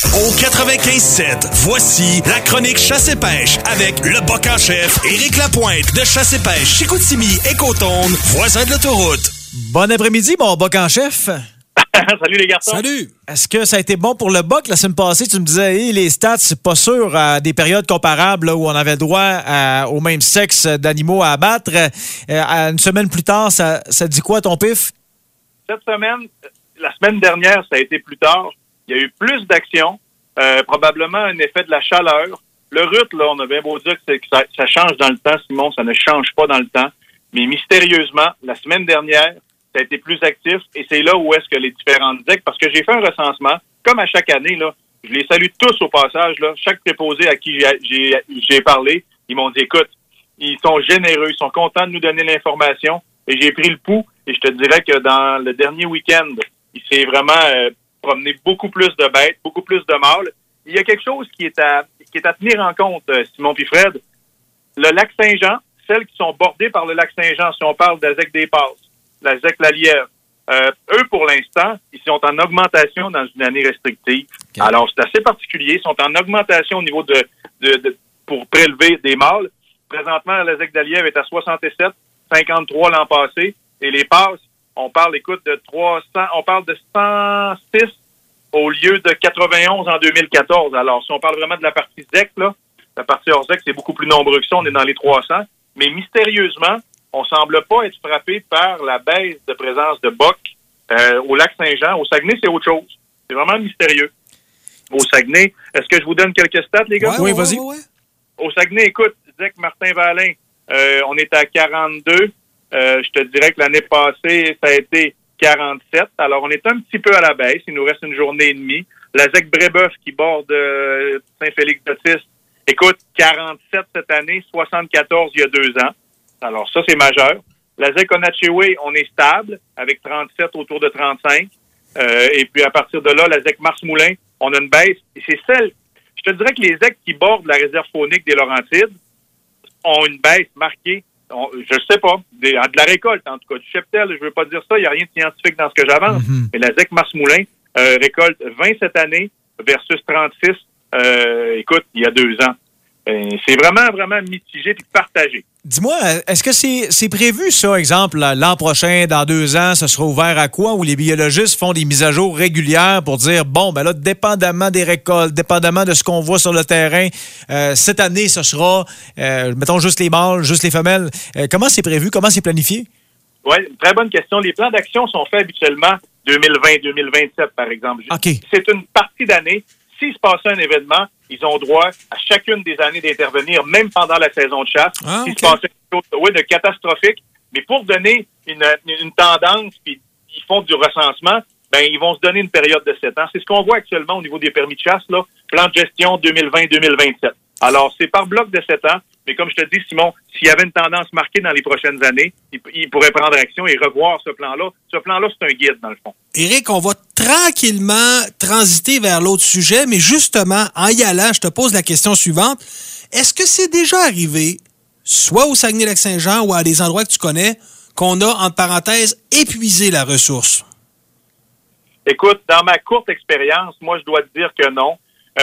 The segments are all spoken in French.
Au 95.7, voici la chronique Chasse et Pêche avec le boc en chef Éric Lapointe de Chasse et Pêche Chicoutimi et Côte-Onde, voisin de l'autoroute. Bon après-midi, mon boc en chef. Salut les garçons. Salut. Est-ce que ça a été bon pour le boc? La semaine passée, tu me disais, hey, les stats, c'est pas sûr à des périodes comparables là, où on avait droit au même sexe d'animaux à abattre. Une semaine plus tard, ça dit quoi ton pif? Cette semaine, la semaine dernière, ça a été plus tard. Il y a eu plus d'action, probablement un effet de la chaleur. Le rut, là, on a bien beau dire que ça change dans le temps, Simon, ça ne change pas dans le temps. Mais mystérieusement, la semaine dernière, ça a été plus actif et c'est là où est-ce que les différentes ZEC, parce que j'ai fait un recensement, comme à chaque année, là, je les salue tous au passage, là, chaque préposé à qui j'ai parlé, ils m'ont dit, écoute, ils sont généreux, ils sont contents de nous donner l'information et j'ai pris le pouls et je te dirais que dans le dernier week-end, il s'est vraiment promené beaucoup plus de bêtes, beaucoup plus de mâles. Il y a quelque chose qui est à tenir en compte, Simon puis Fred. Le lac Saint-Jean, celles qui sont bordées par le lac Saint-Jean, si on parle de la ZEC des Passes, la ZEC La Lièvre, eux, pour l'instant, ils sont en augmentation dans une année restrictive. Okay. Alors, c'est assez particulier. Ils sont en augmentation au niveau pour prélever des mâles. Présentement, la ZEC de la Lièvre est à 67, 53 l'an passé. Et les Passes, on parle, écoute, de 300, on parle de 106 au lieu de 91 en 2014. Alors, si on parle vraiment de la partie ZEC, là, la partie hors ZEC, c'est beaucoup plus nombreux que ça. On est dans les 300. Mais mystérieusement, on semble pas être frappé par la baisse de présence de bocs au lac Saint-Jean. Au Saguenay, c'est autre chose. C'est vraiment mystérieux. Au Saguenay, est-ce que je vous donne quelques stats, les gars? Oui, vas-y. Ouais. Au Saguenay, écoute, ZEC Martin-Valin, on est à 42. Je te dirais que l'année passée, ça a été 47. Alors, on est un petit peu à la baisse. Il nous reste une journée et demie. La ZEC Brébeuf qui borde Saint-Félix-d'Otis, écoute, 47 cette année, 74 il y a 2 ans. Alors, ça, c'est majeur. La ZEC Onatcheway, on est stable, avec 37 autour de 35. Et puis, à partir de là, la ZEC Mars-Moulin, on a une baisse. Et c'est celle, je te dirais que les ZEC qui bordent la réserve faunique des Laurentides ont une baisse marquée, je sais pas, de la récolte, en tout cas. Du cheptel, je veux pas dire ça, il n'y a rien de scientifique dans ce que j'avance. Mm-hmm. Mais la ZEC Mars-Moulin récolte 20 cette année versus 36, écoute, il y a 2 ans. C'est vraiment mitigé et partagé. Dis-moi, est-ce que c'est prévu, ça, exemple, l'an prochain, dans 2 ans, ça sera ouvert à quoi? Où les biologistes font des mises à jour régulières pour dire, bon, ben là, dépendamment des récoltes, dépendamment de ce qu'on voit sur le terrain, cette année, ce sera, mettons, juste les mâles, juste les femelles. Comment c'est prévu? Comment c'est planifié? Oui, très bonne question. Les plans d'action sont faits habituellement 2020-2027, par exemple. Okay. C'est une partie d'année. S'il se passait un événement, ils ont droit à chacune des années d'intervenir, même pendant la saison de chasse. S'il se passait quelque chose de catastrophique, mais pour donner une tendance, puis ils font du recensement, ben ils vont se donner une période de 7 ans. C'est ce qu'on voit actuellement au niveau des permis de chasse, là, plan de gestion 2020-2027. Alors, c'est par bloc de 7 ans, mais comme je te dis, Simon, s'il y avait une tendance marquée dans les prochaines années, il pourrait prendre action et revoir ce plan-là. Ce plan-là, c'est un guide, dans le fond. Éric, on va tranquillement transiter vers l'autre sujet, mais justement, en y allant, je te pose la question suivante. Est-ce que c'est déjà arrivé, soit au Saguenay-Lac-Saint-Jean ou à des endroits que tu connais, qu'on a, entre parenthèses, épuisé la ressource? Écoute, dans ma courte expérience, moi, je dois te dire que non.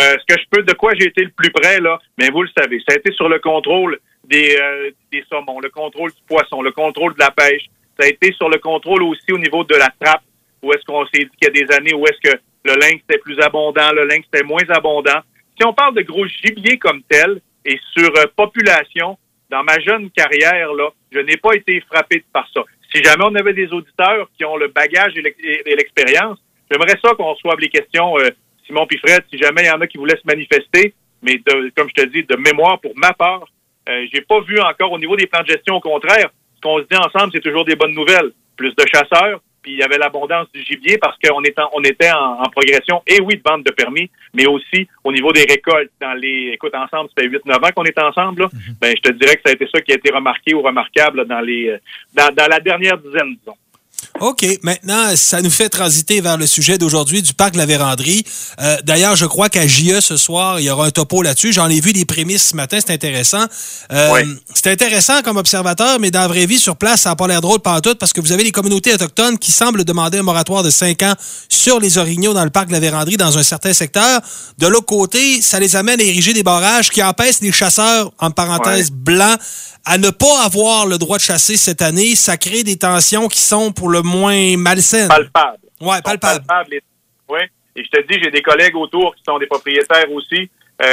De quoi j'ai été le plus près, là, mais vous le savez, ça a été sur le contrôle des saumons, le contrôle du poisson, le contrôle de la pêche. Ça a été sur le contrôle aussi au niveau de la trappe, où est-ce qu'on s'est dit qu'il y a des années où est-ce que le lynx était plus abondant, le lynx était moins abondant. Si on parle de gros gibier comme tel, et sur population, dans ma jeune carrière, là, je n'ai pas été frappé par ça. Si jamais on avait des auditeurs qui ont le bagage et l'expérience, j'aimerais ça qu'on reçoive les questions, Simon puis Fred, si jamais il y en a qui voulaient se manifester, mais comme je te dis, de mémoire, pour ma part, j'ai pas vu encore au niveau des plans de gestion, au contraire, ce qu'on se dit ensemble, c'est toujours des bonnes nouvelles. Plus de chasseurs, puis il y avait l'abondance du gibier parce qu'on était en progression, et oui, de vente de permis, mais aussi au niveau des récoltes. Écoute, ensemble, ça fait 8-9 ans qu'on est ensemble, là. Mm-hmm. Ben, je te dirais que ça a été ça qui a été remarqué ou remarquable là, dans la dernière dizaine, disons. OK. Maintenant, ça nous fait transiter vers le sujet d'aujourd'hui du parc de la Vérandrie. D'ailleurs, je crois qu'à JE ce soir, il y aura un topo là-dessus. J'en ai vu des prémices ce matin, c'est intéressant. C'est intéressant comme observateur, mais dans la vraie vie, sur place, ça n'a pas l'air drôle pantoute parce que vous avez les communautés autochtones qui semblent demander un moratoire de 5 ans sur les orignaux dans le parc de la Vérandrie dans un certain secteur. De l'autre côté, ça les amène à ériger des barrages qui empêchent les chasseurs, en parenthèse, blancs, à ne pas avoir le droit de chasser cette année. Ça crée des tensions qui sont pour le moins malsaines. Palpables. Oui, palpables. Oui. Et je te dis, j'ai des collègues autour qui sont des propriétaires aussi,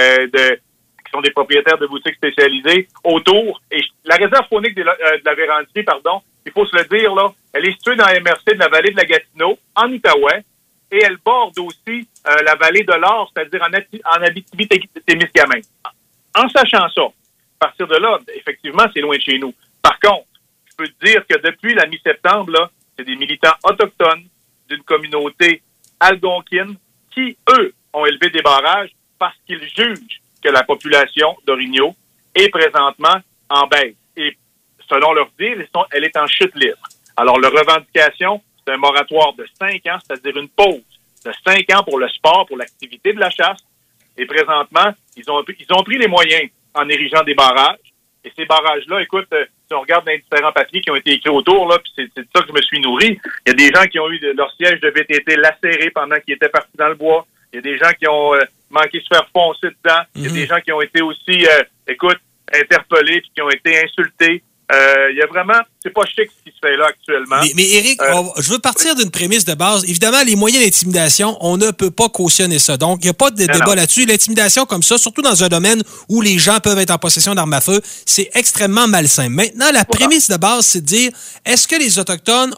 qui sont des propriétaires de boutiques spécialisées autour. Et la réserve faunique de la Vérandrie, pardon, il faut se le dire, là, elle est située dans la MRC de la vallée de la Gatineau, en Outaouais, et elle borde aussi la vallée de l'Or, c'est-à-dire en Abitibi-Témiscamingue. En sachant ça, à partir de là, effectivement, c'est loin de chez nous. Par contre, je peux te dire que depuis la mi-septembre, là, c'est des militants autochtones d'une communauté algonquine qui, eux, ont élevé des barrages parce qu'ils jugent que la population d'orignaux est présentement en baisse. Et selon leur dire, elle est en chute libre. Alors, leur revendication, c'est un moratoire de 5 ans, c'est-à-dire une pause de 5 ans pour le sport, pour l'activité de la chasse. Et présentement, ils ont pris les moyens en érigeant des barrages. Et ces barrages-là, écoute, si on regarde les différents papiers qui ont été écrits autour, là, puis c'est de ça que je me suis nourri. Il y a des gens qui ont eu leur siège de VTT lacéré pendant qu'ils étaient partis dans le bois. Il y a des gens qui ont manqué de se faire foncer dedans. Il y a des gens qui ont été aussi, interpellés puis qui ont été insultés. Il y a vraiment, c'est pas chic ce qui se fait là actuellement. Mais Éric, je veux partir d'une prémisse de base. Évidemment, les moyens d'intimidation, on ne peut pas cautionner ça. Donc, il n'y a pas de débat là-dessus. L'intimidation comme ça, surtout dans un domaine où les gens peuvent être en possession d'armes à feu, c'est extrêmement malsain. Maintenant, la prémisse de base, c'est de dire, est-ce que les Autochtones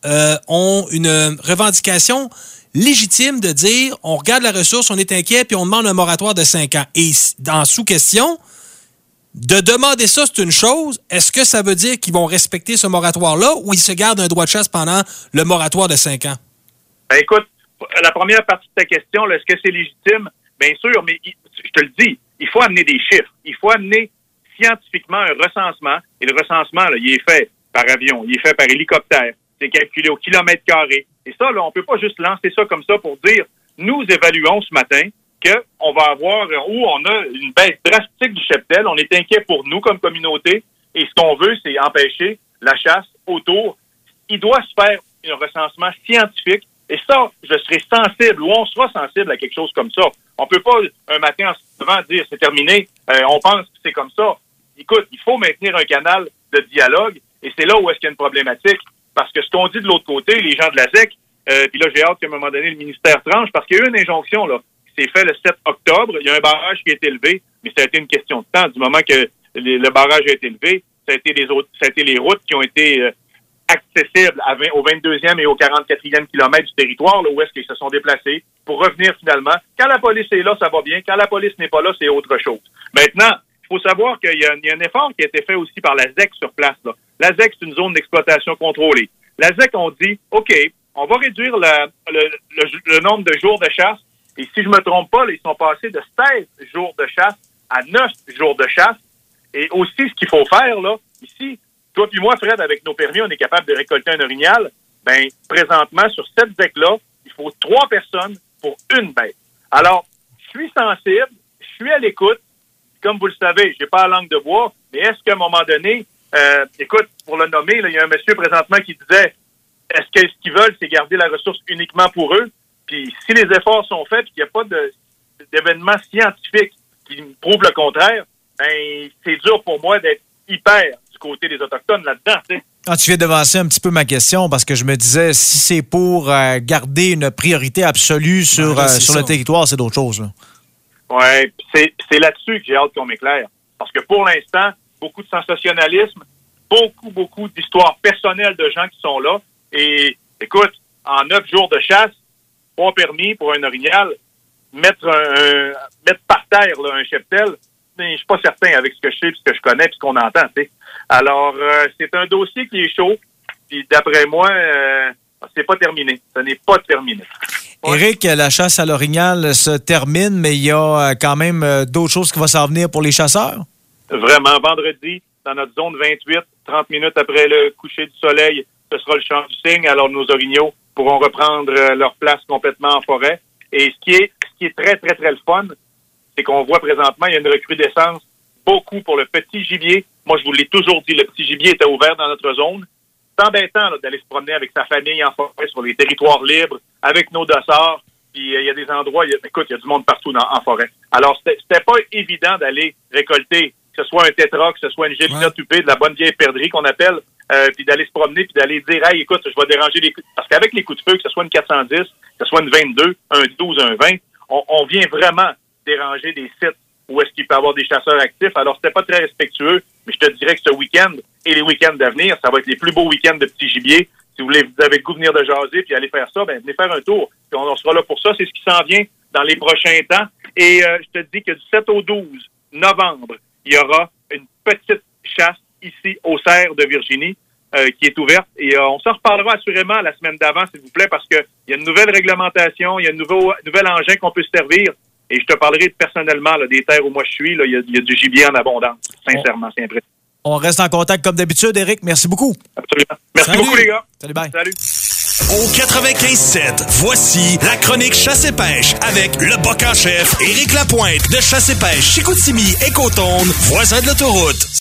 ont une revendication légitime de dire, on regarde la ressource, on est inquiet, puis on demande un moratoire de 5 ans. Et en sous-question, de demander ça, c'est une chose. Est-ce que ça veut dire qu'ils vont respecter ce moratoire-là ou ils se gardent un droit de chasse pendant le moratoire de 5 ans? Ben, écoute, la première partie de ta question, là, est-ce que c'est légitime? Bien sûr, mais je te le dis, il faut amener des chiffres. Il faut amener scientifiquement un recensement. Et le recensement, là, il est fait par avion, il est fait par hélicoptère. C'est calculé au kilomètre carré. Et ça, là, on peut pas juste lancer ça comme ça pour dire, nous évaluons ce matin qu'on va avoir, où on a une baisse drastique du cheptel. On est inquiet pour nous comme communauté. Et ce qu'on veut, c'est empêcher la chasse autour. Il doit se faire un recensement scientifique. Et ça, je serai sensible, ou on sera sensible à quelque chose comme ça. On peut pas, un matin, en se levant, dire c'est terminé, on pense que c'est comme ça. Écoute, il faut maintenir un canal de dialogue. Et c'est là où est-ce qu'il y a une problématique. Parce que ce qu'on dit de l'autre côté, les gens de la ZEC, puis là, j'ai hâte qu'à un moment donné, le ministère tranche, parce qu'il y a eu une injonction, là. C'est fait le 7 octobre. Il y a un barrage qui a été élevé, mais ça a été une question de temps. Du moment que le barrage a été élevé, ça a été les routes qui ont été accessibles au 22e et au 44e kilomètre du territoire, là, où est-ce qu'ils se sont déplacés pour revenir finalement. Quand la police est là, ça va bien. Quand la police n'est pas là, c'est autre chose. Maintenant, il faut savoir qu'il y a un effort qui a été fait aussi par la ZEC sur place, là. La ZEC, c'est une zone d'exploitation contrôlée. La ZEC, on dit, OK, on va réduire le nombre de jours de chasse. Et si je me trompe pas, là, ils sont passés de 16 jours de chasse à 9 jours de chasse. Et aussi, ce qu'il faut faire, là, ici, toi puis moi, Fred, avec nos permis, on est capable de récolter un orignal. Ben, présentement, sur cette ZEC-là, il faut 3 personnes pour une bête. Alors, je suis sensible, je suis à l'écoute. Comme vous le savez, j'ai pas la langue de bois, mais est-ce qu'à un moment donné, écoute, pour le nommer, là, il y a un monsieur présentement qui disait, est-ce que ce qu'ils veulent, c'est garder la ressource uniquement pour eux? Puis si les efforts sont faits, puis qu'il n'y a pas d'événements scientifiques qui prouvent le contraire, ben c'est dur pour moi d'être hyper du côté des Autochtones là-dedans, tu sais. Ah, tu viens d'avancer un petit peu ma question parce que je me disais, si c'est pour garder une priorité absolue sur le territoire, c'est d'autres choses. Oui, c'est là-dessus que j'ai hâte qu'on m'éclaire. Parce que pour l'instant, beaucoup de sensationnalisme, beaucoup d'histoires personnelles de gens qui sont là. Et écoute, en 9 jours de chasse, pas permis pour un orignal, mettre par terre là, un cheptel, je suis pas certain avec ce que je sais, ce que je connais, puis ce qu'on entend, tu sais. Alors, c'est un dossier qui est chaud, puis d'après moi, c'est pas terminé. Ce n'est pas terminé. Ouais. Éric, la chasse à l'orignal se termine, mais il y a quand même d'autres choses qui vont s'en venir pour les chasseurs? Vraiment, vendredi, dans notre zone 28, 30 minutes après le coucher du soleil, ce sera le chant du cygne. Alors, nos orignaux pourront reprendre leur place complètement en forêt. Et ce qui est très, très, très le fun, c'est qu'on voit présentement, il y a une recrudescence beaucoup pour le petit gibier. Moi, je vous l'ai toujours dit, le petit gibier était ouvert dans notre zone. C'est embêtant là, d'aller se promener avec sa famille en forêt, sur les territoires libres, avec nos dossards. Puis il y a des endroits, il y a du monde partout en forêt. Alors, c'était pas évident d'aller récolter, que ce soit un tétra, que ce soit une gélina tupée, de la bonne vieille perdrix qu'on appelle, puis d'aller se promener, puis d'aller dire, hey, écoute, je vais déranger les coups. Parce qu'avec les coups de feu, que ce soit une 410, que ce soit une 22, un 12, un 20, on vient vraiment déranger des sites où est-ce qu'il peut y avoir des chasseurs actifs. Alors, c'était pas très respectueux, mais je te dirais que ce week-end et les week-ends d'avenir, ça va être les plus beaux week-ends de petits gibiers. Si vous avez le goût de venir de jaser puis aller faire ça, ben venez faire un tour. Puis on sera là pour ça. C'est ce qui s'en vient dans les prochains temps. Et je te dis que du 7 au 12 novembre, il y aura une petite chasse ici au Cerf de Virginie qui est ouverte. Et on s'en reparlera assurément la semaine d'avant, s'il vous plaît, parce qu'il y a une nouvelle réglementation, il y a un nouvel engin qu'on peut se servir. Et je te parlerai personnellement là, des terres où moi je suis. Là, il y a du gibier en abondance. Sincèrement, c'est impressionnant. On reste en contact comme d'habitude, Éric. Merci beaucoup. Absolument. Merci beaucoup, les gars. Salut, bye. Salut. Au 95.7, voici la chronique Chasse et Pêche avec le boc en chef Éric Lapointe de Chasse et Pêche Chicoutimi et Côte-Onde, voisin de l'autoroute.